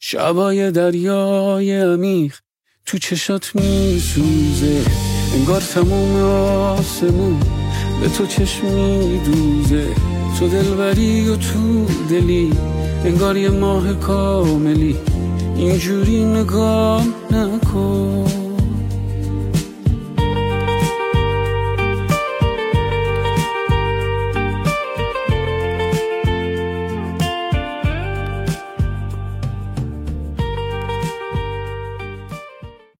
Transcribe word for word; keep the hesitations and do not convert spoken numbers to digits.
شبای دریای عمیق تو چشات میسوزه، انگار تموم آسمون به تو چشم میدوزه. تو دلبری و تو دلی انگار یه ماه کاملی، اینجوری نگاه نکن.